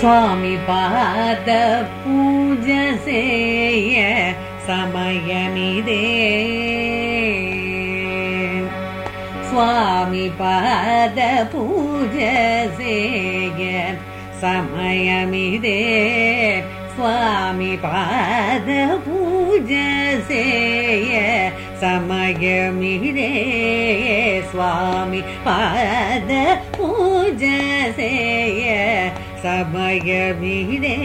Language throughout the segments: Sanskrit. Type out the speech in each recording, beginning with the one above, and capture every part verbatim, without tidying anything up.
स्वामी पाद पूजसेय समयमिदे स्वामी पाद पूजसेय समयमिदे स्वामी पाद पूजसेय समयमिदे स्वामी पाद पूजसेय समयमिदे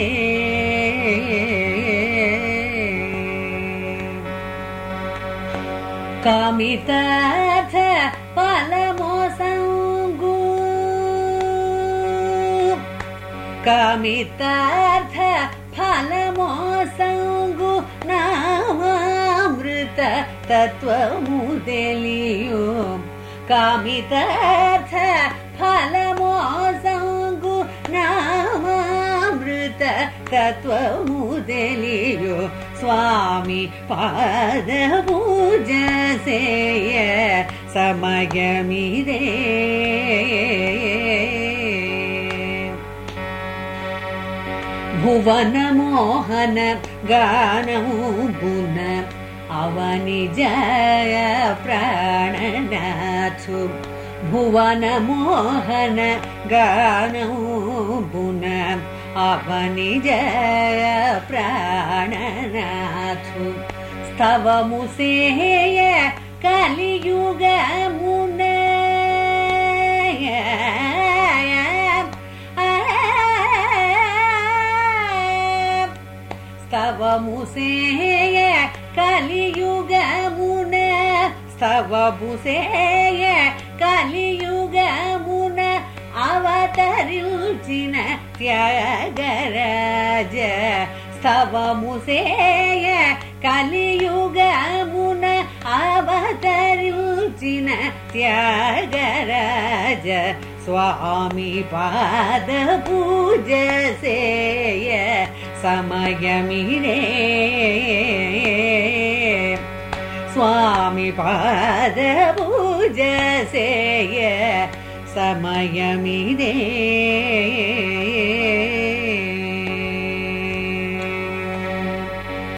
कामितार्थ फलमोसंगु कामितार्थ फलमोसंगु नामामृत तत्त्वमुदेलियो कामितार्थ फलमोसंगु नामामृत तत्त्वमुदेलियो स्वामी पाद पूजसेय समयमिदे भुवन मोहन गानबुन ಅವನಿ ಜಯ ಪ್ರಾಣನಾಥು ಭುವನ ಮೋಹನ ಗಾನಬುನ ಅವನಿ ಜಯ ಪ್ರಾಣನಾಥು ಸ್ತವ ಮುಸೇಯ ಕಲಿಯುಗ ಮುನ ಸ್ತವ ಮುಸೇಯ ಕಲಿಯುಗ ಮುನ ಸ್ತವ ಮುಸೇಯ ಕಲಿಯುಗ ಮುನ ಅವತರಿಲ್ಚಿನ ತ್ಯಾಗರಾಜ ಸ್ತವ ಮುಸೇಯ ಕಲಿಯುಗ ಮುನ ಅವತರಿಲ್ಚಿನ ತ್ಯಾಗರಾಜ स्वामी पाद पूजसेय समयमिदे स्वामी पाद पूजसेय समयमिदे।